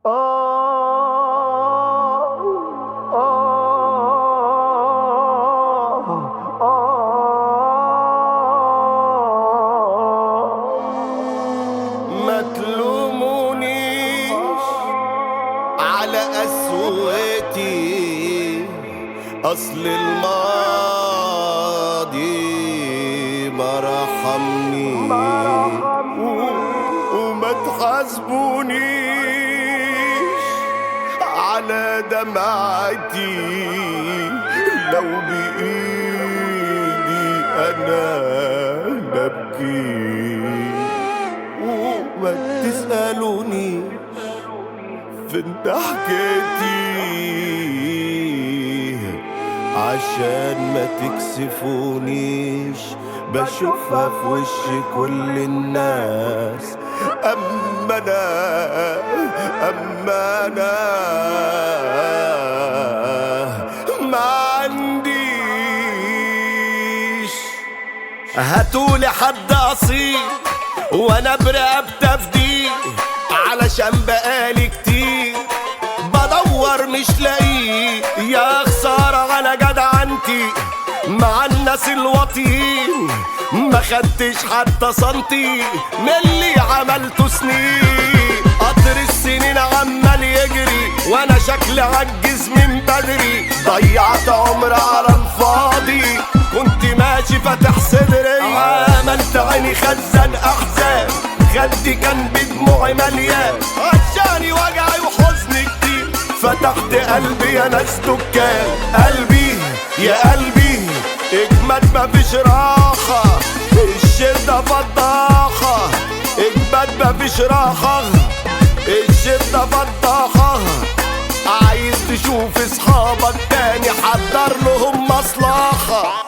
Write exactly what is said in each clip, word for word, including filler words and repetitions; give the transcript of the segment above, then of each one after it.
ما تلومونيش على قسوتي، أصل الماضي ما رحمني، وما تحاسبونيش على دمعتي، لو بإيدي أنا ببكي، وما تسألونيش فين ضحكتي، عشان ما تكسفونيش، بشوفها في وش كل الناس، أما أنا أما أنا ما عنديش. هاتولي حد أصيل وانا برقبت افديه، علشان بقالي كتير بدور مش لاقيه، يا خسارة على جدعنتي مع الناس الواطيين، ما خدتش حتى سنتي من اللي عملته سنين، قطر السنين عمال يجري وانا شكلي عجز من بدري، ضيعت عمر على الفاضي، كنت ماشي فاتح صدري، عملت عيني خزن احزان، خدي كان بدموعي مليان، عشاني وجعي وحزني كتير، فتحت قلبي يا ناس دكان، قلبي يا قلبي اجمد مفيش راحة، الشدة فضاحة، اجمد مفيش راحة، الشدة فضاحة، عايز تشوف اصحابك تاني حضر لهم مصلحة.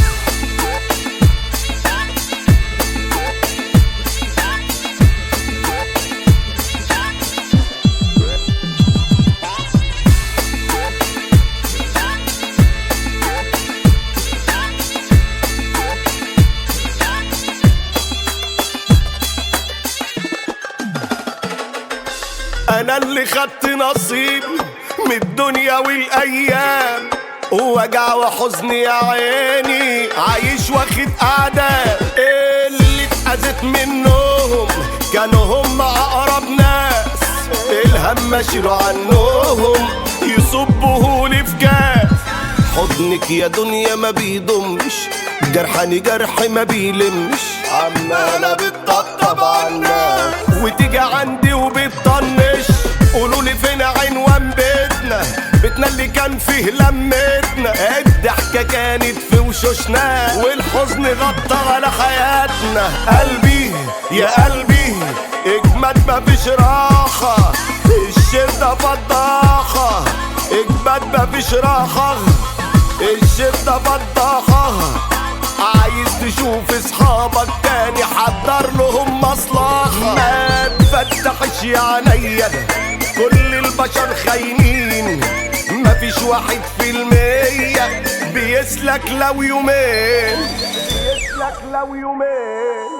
انا اللي خدت نصيبي من الدنيا والايام، ووجع وحزن يا عيني عايش واخد اعداء، اللي اتأذيت منهم كانوا هم اقرب ناس، الهم اشيله عنهم يصبهولي في كاس، حضنك يا دنيا ما بيضمش، جرحاني جرح ما بيلمش، عمالة بتطبطب عالناس وتيجي عندي وبتطنش، قولولي فين عنوان بيتنا، بيتنا اللي كان فيه لمتنا، الضحكة كانت في وشوشنا والحزن غطى على حياتنا، قلبي يا قلبي اجمد مفيش راحة، الشدة فضاحة، اجمد مفيش راحة، الشدة فضاحة، عايز تشوف اصحابك تاني حضر لهم مصلحة، ما تفتحش يا عينيا كل البشر خاينين، مفيش واحد في المية بيسلك لو يومين، بيسلك لو يومين.